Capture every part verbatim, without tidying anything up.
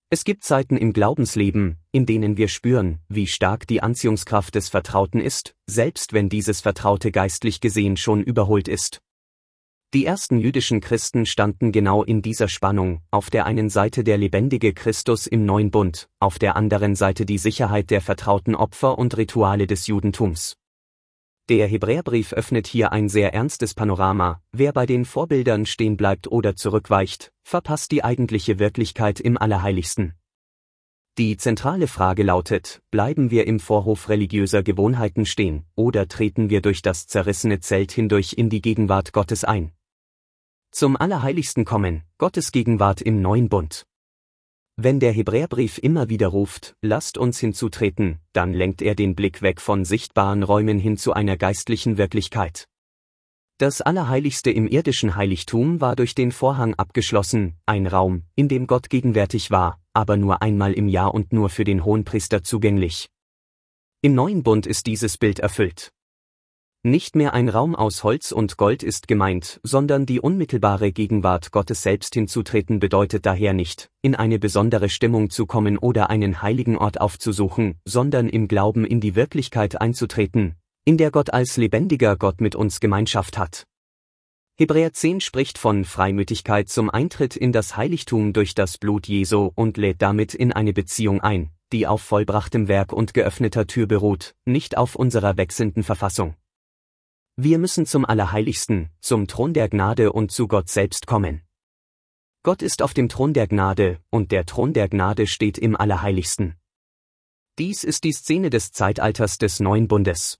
Es gibt Zeiten im Glaubensleben, in denen wir spüren, wie stark die Anziehungskraft des Vertrauten ist, selbst wenn dieses Vertraute geistlich gesehen schon überholt ist. Die ersten jüdischen Christen standen genau in dieser Spannung, auf der einen Seite der lebendige Christus im Neuen Bund, auf der anderen Seite die Sicherheit der vertrauten Opfer und Rituale des Judentums. Der Hebräerbrief öffnet hier ein sehr ernstes Panorama: Wer bei den Vorbildern stehen bleibt oder zurückweicht, verpasst die eigentliche Wirklichkeit im Allerheiligsten. Die zentrale Frage lautet: Bleiben wir im Vorhof religiöser Gewohnheiten stehen, oder treten wir durch das zerrissene Zelt hindurch in die Gegenwart Gottes ein? Zum Allerheiligsten kommen, Gottes Gegenwart im Neuen Bund. Wenn der Hebräerbrief immer wieder ruft, lasst uns hinzutreten, dann lenkt er den Blick weg von sichtbaren Räumen hin zu einer geistlichen Wirklichkeit. Das Allerheiligste im irdischen Heiligtum war durch den Vorhang abgeschlossen, ein Raum, in dem Gott gegenwärtig war, aber nur einmal im Jahr und nur für den Hohenpriester zugänglich. Im Neuen Bund ist dieses Bild erfüllt. Nicht mehr ein Raum aus Holz und Gold ist gemeint, sondern die unmittelbare Gegenwart Gottes selbst. Hinzutreten bedeutet daher nicht, in eine besondere Stimmung zu kommen oder einen heiligen Ort aufzusuchen, sondern im Glauben in die Wirklichkeit einzutreten, in der Gott als lebendiger Gott mit uns Gemeinschaft hat. Hebräer zehn spricht von Freimütigkeit zum Eintritt in das Heiligtum durch das Blut Jesu und lädt damit in eine Beziehung ein, die auf vollbrachtem Werk und geöffneter Tür beruht, nicht auf unserer wechselnden Verfassung. Wir müssen zum Allerheiligsten, zum Thron der Gnade und zu Gott selbst kommen. Gott ist auf dem Thron der Gnade, und der Thron der Gnade steht im Allerheiligsten. Dies ist die Szene des Zeitalters des Neuen Bundes.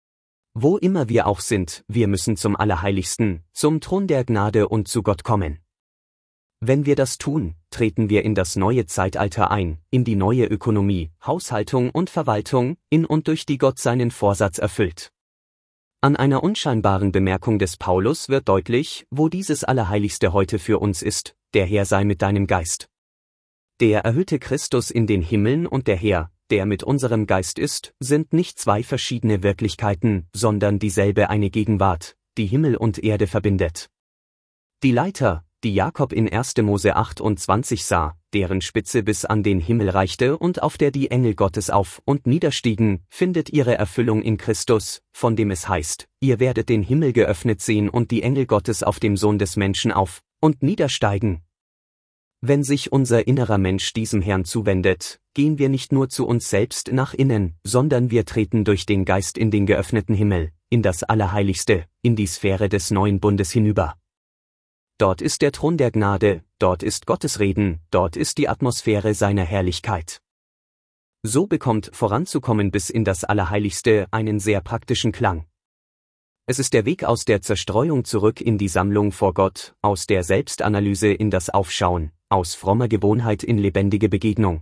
Wo immer wir auch sind, wir müssen zum Allerheiligsten, zum Thron der Gnade und zu Gott kommen. Wenn wir das tun, treten wir in das neue Zeitalter ein, in die neue Ökonomie, Haushaltung und Verwaltung, in und durch die Gott seinen Vorsatz erfüllt. An einer unscheinbaren Bemerkung des Paulus wird deutlich, wo dieses Allerheiligste heute für uns ist: Der Herr sei mit deinem Geist. Der erhöhte Christus in den Himmeln und der Herr, der mit unserem Geist ist, sind nicht zwei verschiedene Wirklichkeiten, sondern dieselbe eine Gegenwart, die Himmel und Erde verbindet. Die Leiter, die Jakob in erster Mose achtundzwanzig sah, deren Spitze bis an den Himmel reichte und auf der die Engel Gottes auf und niederstiegen, findet ihre Erfüllung in Christus, von dem es heißt: Ihr werdet den Himmel geöffnet sehen und die Engel Gottes auf dem Sohn des Menschen auf und niedersteigen. Wenn sich unser innerer Mensch diesem Herrn zuwendet, gehen wir nicht nur zu uns selbst nach innen, sondern wir treten durch den Geist in den geöffneten Himmel, in das Allerheiligste, in die Sphäre des neuen Bundes hinüber. Dort ist der Thron der Gnade, dort ist Gottes Reden, dort ist die Atmosphäre seiner Herrlichkeit. So bekommt voranzukommen bis in das Allerheiligste einen sehr praktischen Klang. Es ist der Weg aus der Zerstreuung zurück in die Sammlung vor Gott, aus der Selbstanalyse in das Aufschauen, aus frommer Gewohnheit in lebendige Begegnung.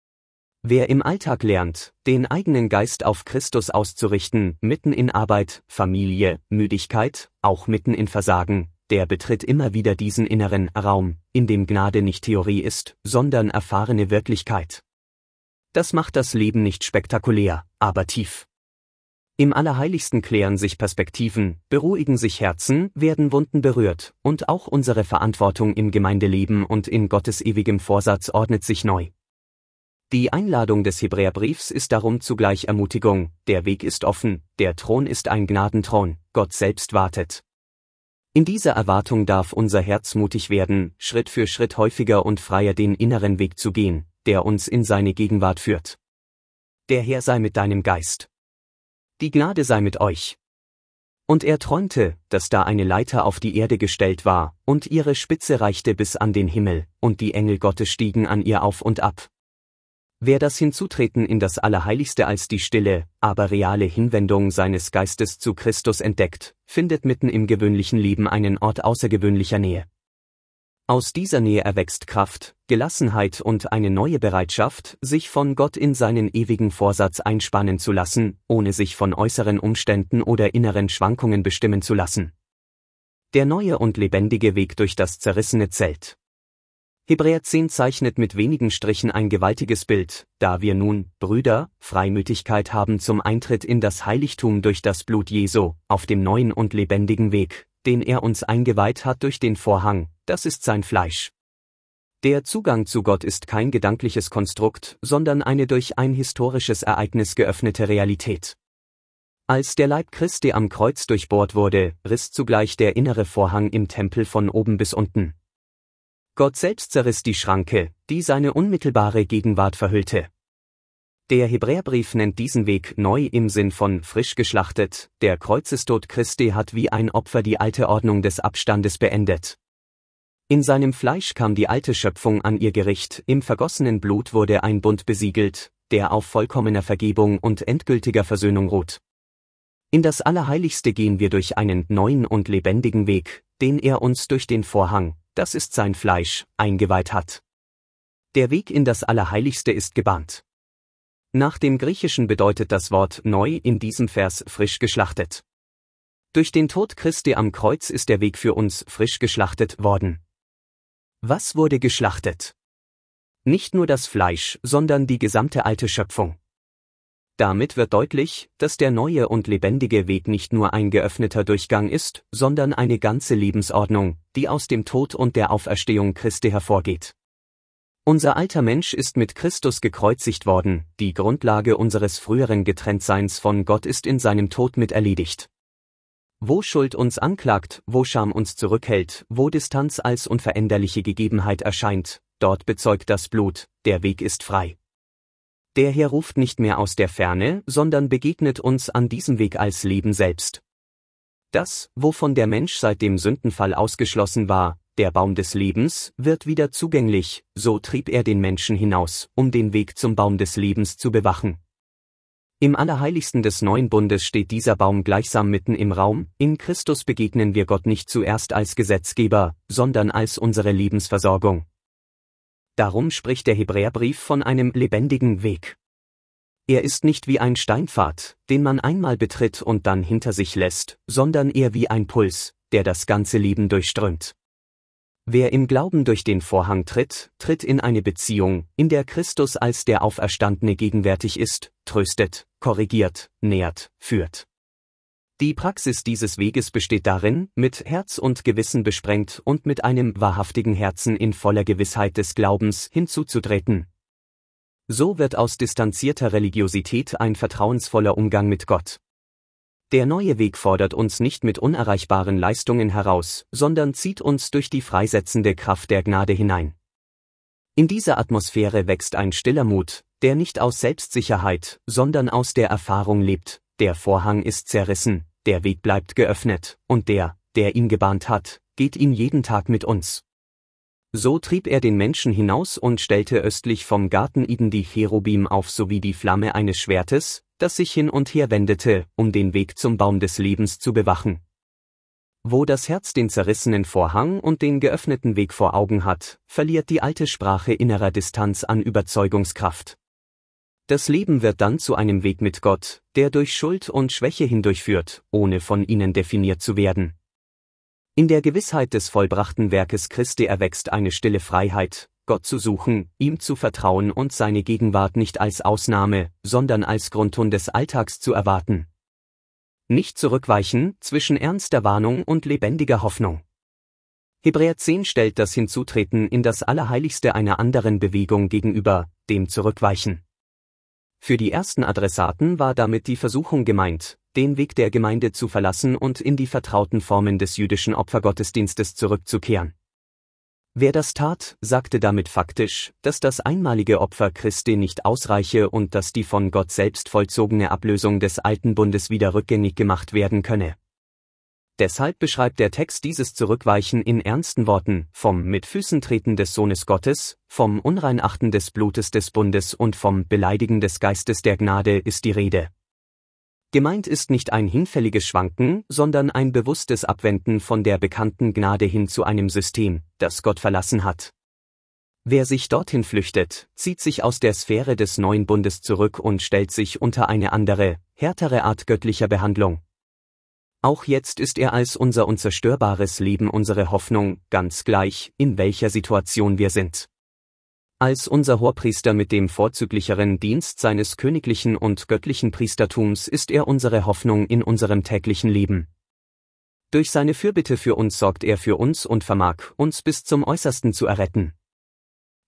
Wer im Alltag lernt, den eigenen Geist auf Christus auszurichten, mitten in Arbeit, Familie, Müdigkeit, auch mitten in Versagen, der betritt immer wieder diesen inneren Raum, in dem Gnade nicht Theorie ist, sondern erfahrene Wirklichkeit. Das macht das Leben nicht spektakulär, aber tief. Im Allerheiligsten klären sich Perspektiven, beruhigen sich Herzen, werden Wunden berührt, und auch unsere Verantwortung im Gemeindeleben und in Gottes ewigem Vorsatz ordnet sich neu. Die Einladung des Hebräerbriefs ist darum zugleich Ermutigung: Der Weg ist offen, der Thron ist ein Gnadenthron, Gott selbst wartet. In dieser Erwartung darf unser Herz mutig werden, Schritt für Schritt häufiger und freier den inneren Weg zu gehen, der uns in seine Gegenwart führt. Der Herr sei mit deinem Geist. Die Gnade sei mit euch. Und er träumte, dass da eine Leiter auf die Erde gestellt war, und ihre Spitze reichte bis an den Himmel, und die Engel Gottes stiegen an ihr auf und ab. Wer das Hinzutreten in das Allerheiligste als die stille, aber reale Hinwendung seines Geistes zu Christus entdeckt, findet mitten im gewöhnlichen Leben einen Ort außergewöhnlicher Nähe. Aus dieser Nähe erwächst Kraft, Gelassenheit und eine neue Bereitschaft, sich von Gott in seinen ewigen Vorsatz einspannen zu lassen, ohne sich von äußeren Umständen oder inneren Schwankungen bestimmen zu lassen. Der neue und lebendige Weg durch das zerrissene Zelt. Hebräer zehn zeichnet mit wenigen Strichen ein gewaltiges Bild: Da wir nun, Brüder, Freimütigkeit haben zum Eintritt in das Heiligtum durch das Blut Jesu, auf dem neuen und lebendigen Weg, den er uns eingeweiht hat durch den Vorhang, das ist sein Fleisch. Der Zugang zu Gott ist kein gedankliches Konstrukt, sondern eine durch ein historisches Ereignis geöffnete Realität. Als der Leib Christi am Kreuz durchbohrt wurde, riss zugleich der innere Vorhang im Tempel von oben bis unten. Gott selbst zerriss die Schranke, die seine unmittelbare Gegenwart verhüllte. Der Hebräerbrief nennt diesen Weg neu im Sinn von frisch geschlachtet. Der Kreuzestod Christi hat wie ein Opfer die alte Ordnung des Abstandes beendet. In seinem Fleisch kam die alte Schöpfung an ihr Gericht, im vergossenen Blut wurde ein Bund besiegelt, der auf vollkommener Vergebung und endgültiger Versöhnung ruht. In das Allerheiligste gehen wir durch einen neuen und lebendigen Weg, den er uns durch den Vorhang, das ist sein Fleisch, eingeweiht hat. Der Weg in das Allerheiligste ist gebahnt. Nach dem Griechischen bedeutet das Wort neu in diesem Vers frisch geschlachtet. Durch den Tod Christi am Kreuz ist der Weg für uns frisch geschlachtet worden. Was wurde geschlachtet? Nicht nur das Fleisch, sondern die gesamte alte Schöpfung. Damit wird deutlich, dass der neue und lebendige Weg nicht nur ein geöffneter Durchgang ist, sondern eine ganze Lebensordnung, die aus dem Tod und der Auferstehung Christi hervorgeht. Unser alter Mensch ist mit Christus gekreuzigt worden, die Grundlage unseres früheren Getrenntseins von Gott ist in seinem Tod mit erledigt. Wo Schuld uns anklagt, wo Scham uns zurückhält, wo Distanz als unveränderliche Gegebenheit erscheint, dort bezeugt das Blut, der Weg ist frei. Der Herr ruft nicht mehr aus der Ferne, sondern begegnet uns an diesem Weg als Leben selbst. Das, wovon der Mensch seit dem Sündenfall ausgeschlossen war, der Baum des Lebens, wird wieder zugänglich, so trieb er den Menschen hinaus, um den Weg zum Baum des Lebens zu bewachen. Im Allerheiligsten des neuen Bundes steht dieser Baum gleichsam mitten im Raum, in Christus begegnen wir Gott nicht zuerst als Gesetzgeber, sondern als unsere Lebensversorgung. Darum spricht der Hebräerbrief von einem lebendigen Weg. Er ist nicht wie ein Steinpfad, den man einmal betritt und dann hinter sich lässt, sondern eher wie ein Puls, der das ganze Leben durchströmt. Wer im Glauben durch den Vorhang tritt, tritt in eine Beziehung, in der Christus als der Auferstandene gegenwärtig ist, tröstet, korrigiert, nährt, führt. Die Praxis dieses Weges besteht darin, mit Herz und Gewissen besprengt und mit einem wahrhaftigen Herzen in voller Gewissheit des Glaubens hinzuzutreten. So wird aus distanzierter Religiosität ein vertrauensvoller Umgang mit Gott. Der neue Weg fordert uns nicht mit unerreichbaren Leistungen heraus, sondern zieht uns durch die freisetzende Kraft der Gnade hinein. In dieser Atmosphäre wächst ein stiller Mut, der nicht aus Selbstsicherheit, sondern aus der Erfahrung lebt. Der Vorhang ist zerrissen, der Weg bleibt geöffnet, und der, der ihn gebahnt hat, geht ihn jeden Tag mit uns. So trieb er den Menschen hinaus und stellte östlich vom Garten Eden die Cherubim auf sowie die Flamme eines Schwertes, das sich hin und her wendete, um den Weg zum Baum des Lebens zu bewachen. Wo das Herz den zerrissenen Vorhang und den geöffneten Weg vor Augen hat, verliert die alte Sprache innerer Distanz an Überzeugungskraft. Das Leben wird dann zu einem Weg mit Gott, der durch Schuld und Schwäche hindurchführt, ohne von ihnen definiert zu werden. In der Gewissheit des vollbrachten Werkes Christi erwächst eine stille Freiheit, Gott zu suchen, ihm zu vertrauen und seine Gegenwart nicht als Ausnahme, sondern als Grundton des Alltags zu erwarten. Nicht zurückweichen zwischen ernster Warnung und lebendiger Hoffnung. Hebräer zehn stellt das Hinzutreten in das Allerheiligste einer anderen Bewegung gegenüber, dem Zurückweichen. Für die ersten Adressaten war damit die Versuchung gemeint, den Weg der Gemeinde zu verlassen und in die vertrauten Formen des jüdischen Opfergottesdienstes zurückzukehren. Wer das tat, sagte damit faktisch, dass das einmalige Opfer Christi nicht ausreiche und dass die von Gott selbst vollzogene Ablösung des alten Bundes wieder rückgängig gemacht werden könne. Deshalb beschreibt der Text dieses Zurückweichen in ernsten Worten, vom mit Füßen treten des Sohnes Gottes, vom Unreinachten des Blutes des Bundes und vom Beleidigen des Geistes der Gnade ist die Rede. Gemeint ist nicht ein hinfälliges Schwanken, sondern ein bewusstes Abwenden von der bekannten Gnade hin zu einem System, das Gott verlassen hat. Wer sich dorthin flüchtet, zieht sich aus der Sphäre des neuen Bundes zurück und stellt sich unter eine andere, härtere Art göttlicher Behandlung. Auch jetzt ist er als unser unzerstörbares Leben unsere Hoffnung, ganz gleich, in welcher Situation wir sind. Als unser Hohepriester mit dem vorzüglicheren Dienst seines königlichen und göttlichen Priestertums ist er unsere Hoffnung in unserem täglichen Leben. Durch seine Fürbitte für uns sorgt er für uns und vermag, uns bis zum Äußersten zu erretten.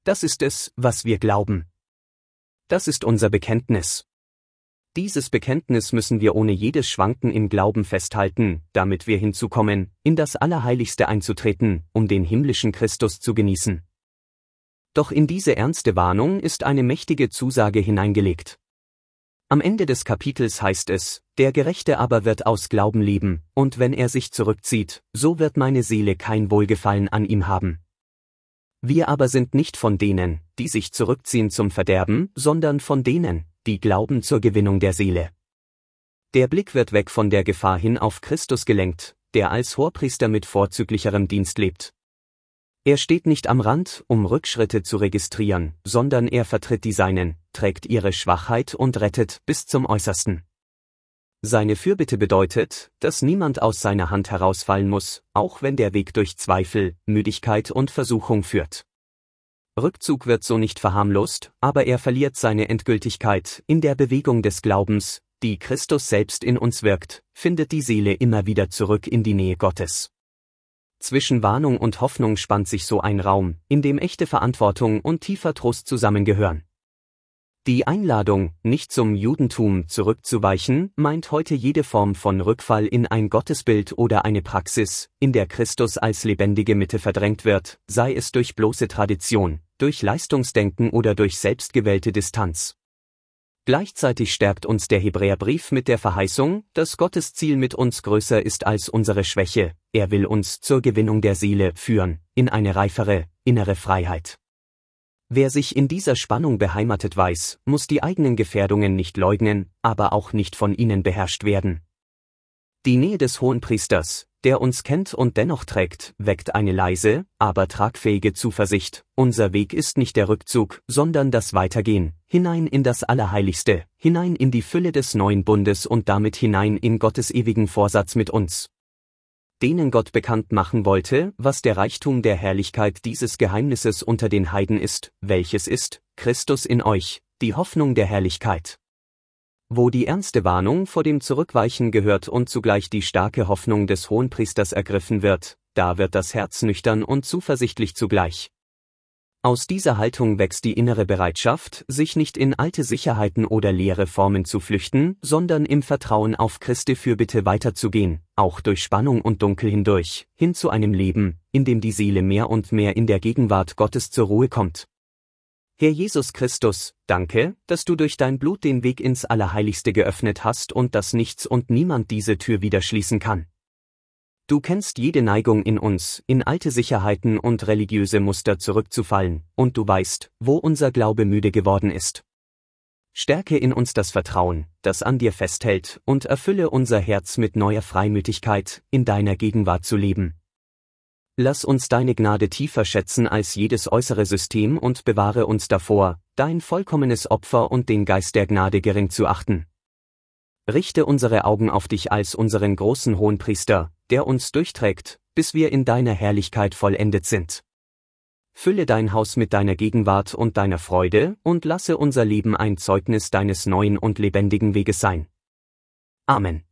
Das ist es, was wir glauben. Das ist unser Bekenntnis. Dieses Bekenntnis müssen wir ohne jedes Schwanken im Glauben festhalten, damit wir hinzukommen, in das Allerheiligste einzutreten, um den himmlischen Christus zu genießen. Doch in diese ernste Warnung ist eine mächtige Zusage hineingelegt. Am Ende des Kapitels heißt es, der Gerechte aber wird aus Glauben leben, und wenn er sich zurückzieht, so wird meine Seele kein Wohlgefallen an ihm haben. Wir aber sind nicht von denen, die sich zurückziehen zum Verderben, sondern von denen, die glauben zur Gewinnung der Seele. Der Blick wird weg von der Gefahr hin auf Christus gelenkt, der als Hohepriester mit vorzüglicherem Dienst lebt. Er steht nicht am Rand, um Rückschritte zu registrieren, sondern er vertritt die Seinen, trägt ihre Schwachheit und rettet bis zum Äußersten. Seine Fürbitte bedeutet, dass niemand aus seiner Hand herausfallen muss, auch wenn der Weg durch Zweifel, Müdigkeit und Versuchung führt. Rückzug wird so nicht verharmlost, aber er verliert seine Endgültigkeit in der Bewegung des Glaubens, die Christus selbst in uns wirkt, findet die Seele immer wieder zurück in die Nähe Gottes. Zwischen Warnung und Hoffnung spannt sich so ein Raum, in dem echte Verantwortung und tiefer Trost zusammengehören. Die Einladung, nicht zum Judentum zurückzuweichen, meint heute jede Form von Rückfall in ein Gottesbild oder eine Praxis, in der Christus als lebendige Mitte verdrängt wird, sei es durch bloße Tradition, durch Leistungsdenken oder durch selbstgewählte Distanz. Gleichzeitig stärkt uns der Hebräerbrief mit der Verheißung, dass Gottes Ziel mit uns größer ist als unsere Schwäche, er will uns zur Gewinnung der Seele führen, in eine reifere, innere Freiheit. Wer sich in dieser Spannung beheimatet weiß, muss die eigenen Gefährdungen nicht leugnen, aber auch nicht von ihnen beherrscht werden. Die Nähe des Hohenpriesters, der uns kennt und dennoch trägt, weckt eine leise, aber tragfähige Zuversicht. Unser Weg ist nicht der Rückzug, sondern das Weitergehen, hinein in das Allerheiligste, hinein in die Fülle des neuen Bundes und damit hinein in Gottes ewigen Vorsatz mit uns. Denen Gott bekannt machen wollte, was der Reichtum der Herrlichkeit dieses Geheimnisses unter den Heiden ist, welches ist, Christus in euch, die Hoffnung der Herrlichkeit. Wo die ernste Warnung vor dem Zurückweichen gehört und zugleich die starke Hoffnung des Hohenpriesters ergriffen wird, da wird das Herz nüchtern und zuversichtlich zugleich. Aus dieser Haltung wächst die innere Bereitschaft, sich nicht in alte Sicherheiten oder leere Formen zu flüchten, sondern im Vertrauen auf Christi Fürbitte weiterzugehen, auch durch Spannung und Dunkel hindurch, hin zu einem Leben, in dem die Seele mehr und mehr in der Gegenwart Gottes zur Ruhe kommt. Herr Jesus Christus, danke, dass du durch dein Blut den Weg ins Allerheiligste geöffnet hast und dass nichts und niemand diese Tür wieder schließen kann. Du kennst jede Neigung in uns, in alte Sicherheiten und religiöse Muster zurückzufallen, und du weißt, wo unser Glaube müde geworden ist. Stärke in uns das Vertrauen, das an dir festhält, und erfülle unser Herz mit neuer Freimütigkeit, in deiner Gegenwart zu leben. Lass uns deine Gnade tiefer schätzen als jedes äußere System und bewahre uns davor, dein vollkommenes Opfer und den Geist der Gnade gering zu achten. Richte unsere Augen auf dich als unseren großen Hohenpriester, der uns durchträgt, bis wir in deiner Herrlichkeit vollendet sind. Fülle dein Haus mit deiner Gegenwart und deiner Freude und lasse unser Leben ein Zeugnis deines neuen und lebendigen Weges sein. Amen.